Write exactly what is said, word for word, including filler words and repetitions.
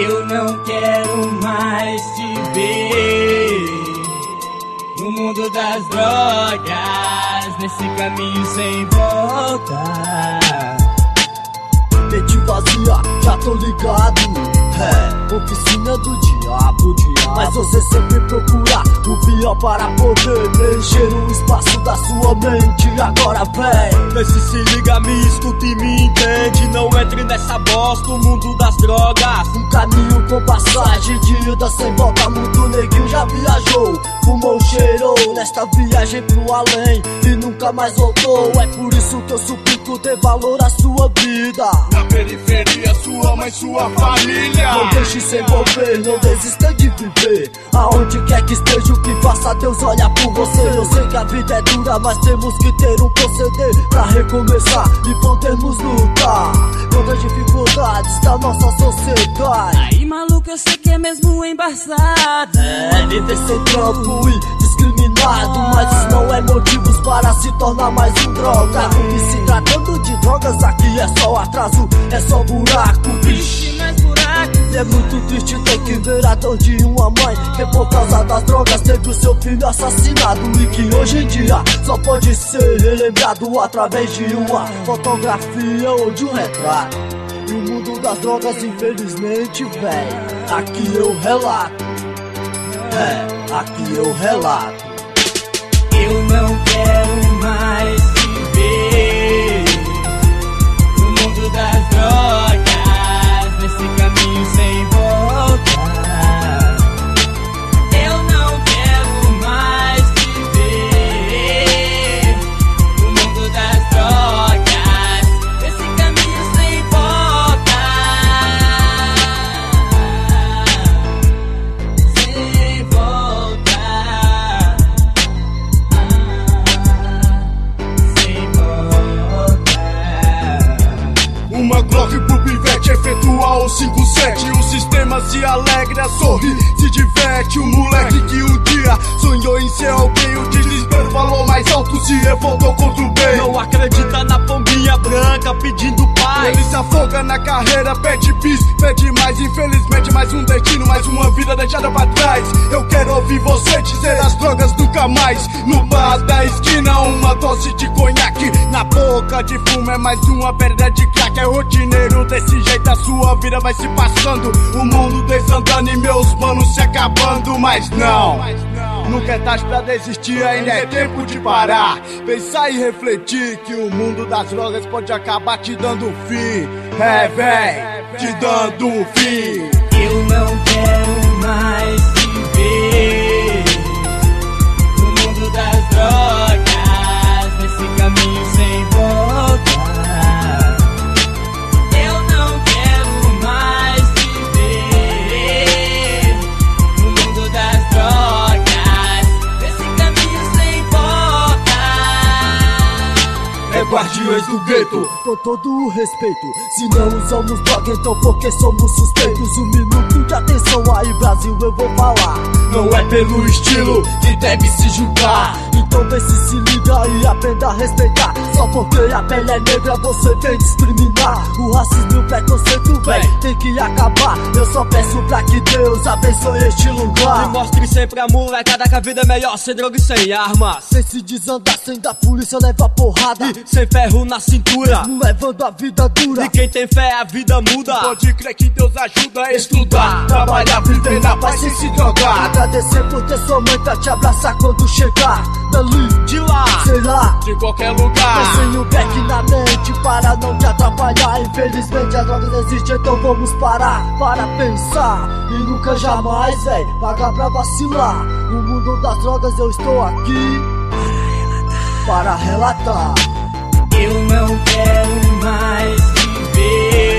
Eu não quero mais te ver no mundo das drogas, nesse caminho sem volta. Mente vazia, já tô ligado. É, oficina do diabo, diabo. Mas você sempre procura o pior para poder preencher o espaço da sua mente. Agora vem, vê se se liga, me escuta e me entende. Não entre nessa bosta, o mundo das drogas. Um caminho com passagem de ida sem volta. Muito neguinho já viajou, fumou, cheirou nesta viagem pro além e nunca mais voltou. É por isso que eu suplico, dê valor à sua vida. Na periferia, sua mãe, sua família. Não deixe se envolver, não desista de viver. Aonde quer que esteja, o que faça, Deus olha por você. Eu sei que a vida é dura, mas temos que ter um proceder pra recomeçar e podermos lutar contra as dificuldades da nossa sociedade. Aí, maluco, eu sei que é mesmo embaçado. É, viver sem trampo e discriminado, mas isso não é motivos para se tornar mais um droga. E se tratando de drogas, aqui é só atraso, é só buraco, bicho. Mais buraco. É muito triste ter que ver a dor de uma mãe que por causa das drogas teve o seu filho assassinado, e que hoje em dia só pode ser relembrado através de uma fotografia ou de um retrato. E o mundo das drogas, infelizmente, véi, aqui eu relato. É, aqui eu relato. Eu não quero mais te ver no mundo das drogas, nesse caminho sem volta. Eu não quero mais te ver no mundo das drogas, nesse caminho sem volta. Sem volta. Sem volta. Uma Glock pro pivete, efetuar o cinco sete. O sistema se alegra, sorri, se diverte. O moleque que um dia sonhou em ser alguém, o desespero falou mais alto, se revoltou contra o bem. Não acredita na pombinha branca pedindo paz. Ele se afoga na carreira, pede bis, pede mais. Infelizmente mais um destino, mais uma vida deixada pra trás. Eu quero ouvir você dizer as drogas nunca mais. No bar da esquina, uma dose de conhaque. Na boca de fumo é mais uma perda de crack. É rotineiro, desse jeito a sua vida vai se passando. O mundo desandando e meus manos se acabando. Mas não, nunca é tarde pra desistir, ainda é tempo de parar. Pensar e refletir que o mundo das drogas pode acabar te dando fim. É, véi, te dando um fim. Eu não quero mais te ver no mundo das drogas, nesse caminho sem volta. Eu não quero mais te ver no mundo das drogas, nesse caminho sem volta. É guardiões do gueto. Com todo o respeito, se não usamos droga, então porque somos suspeitos. Um minuto de atenção aí, Brasil, eu vou falar. Não é pelo estilo que deve se julgar. Então vê se se liga e aprenda a respeitar. Só porque a pele é negra você vem discriminar. O racismo e o preconceito, véi, tem que acabar. Eu só peço pra que Deus abençoe este lugar. E mostre sempre a molecada que a vida é melhor sem droga e sem armas. Sem se desandar, sem da polícia leva porrada. E sem ferro na cintura, mesmo levando a vida dura. E quem tem fé a vida muda. Pode crer que Deus ajuda a estudar, trabalhar, viver na paz sem se drogar. Agradecer por ter sua mãe pra te abraçar quando chegar dali, de lá, sei lá, de qualquer lugar. mas sem o back na mente para não te atrapalhar. Infelizmente as drogas existem, então vamos parar para pensar e nunca jamais, véi, pagar pra vacilar. No mundo das drogas eu estou aqui para relatar. Eu não quero mais te ver